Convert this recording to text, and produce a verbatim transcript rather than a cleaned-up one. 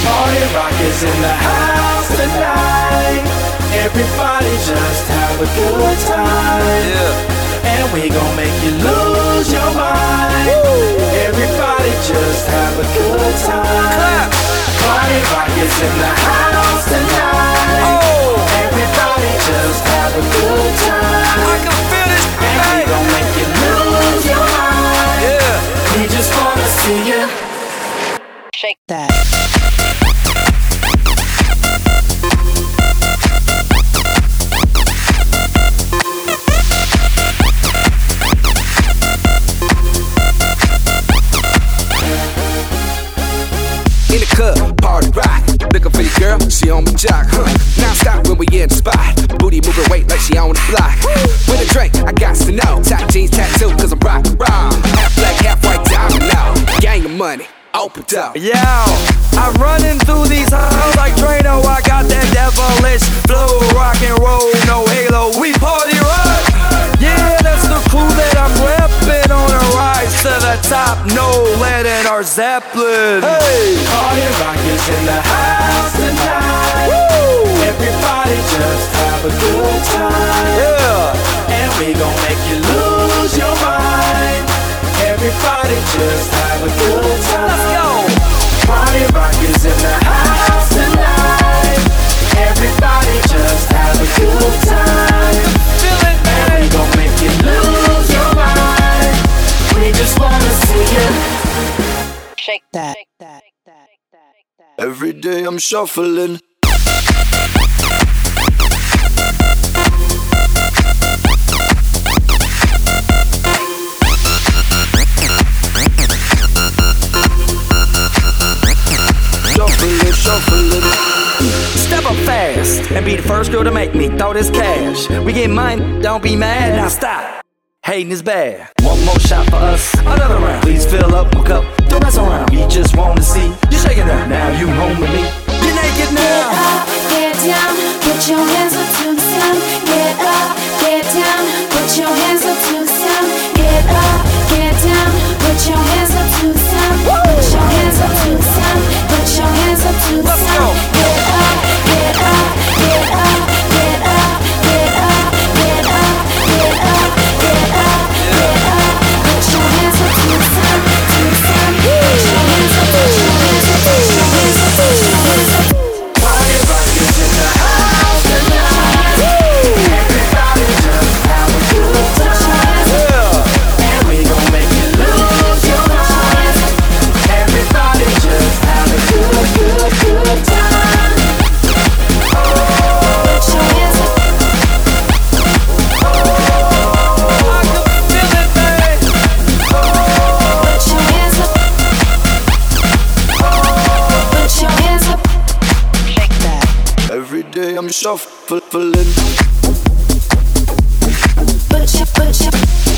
Party rock is in the house tonight. Everybody just have a good time. Yeah. And we gon' make you lose your mind. Woo. Everybody just have a good time. Clap. Party rock is in the house tonight. Oh. Everybody just have a good time. I can feel this. And we gon' make you lose your mind. Yeah. We just wanna see you shake that. In the club, party rock. Looking for your girl, she on my jock. Huh. Now stop when we in the spot. Booty moving weight like she on the block. With a drink, I got to know. Top jeans tattoo, cause I'm rock raw. Half black, half white diamond now. Gang of money, open up. Yo, I'm running through these halls like Drano. I got that devilish flow. Rock and roll, no halo. We party rock. Yeah, that's the crew that I'm reppin' on a rise to the top. No lead in our Zeppelin. Hey, party rock is in the house tonight. Woo. Everybody just have a good time. Yeah, and we gon' make you lose your mind. Everybody just have a good time. Let's go. Party rock is in the house tonight. Everybody just have a good time. Feel it, man. And we gon' make you lose your mind. We just wanna see you shake that. Every day I'm shuffling. Shuffling, shuffling. Step up fast and be the first girl to make me throw this cash. We get mine, don't be mad, now stop. Hating is bad. One more shot for us, another round. Please fill up my cup, don't mess around. We just wanna see you shaking that. Now you home with me, you're naked now. Get up, get down, put your hands up to the sound. Get up, get down, put your hands up to the sound. Get up, get down, put your hands up to the sound. Put your hands up to the sound. Put your hands up to the sound. Get up, get up, get up, get up, get up, get up, get up, get up, get up. Put your hands up to the sound, to the sound. Put your hands up, put your hands up, put your hands up, put your hands up. Party rock is in the house tonight. Everybody just have a good time. Yeah. And we gon' make you lose your mind. Everybody just have a good, good, good time. Oh, put your hands up. I can feel it, man. Put your hands up. Put your hands up. Shake that. Every day I'm shuffling. Put your, put your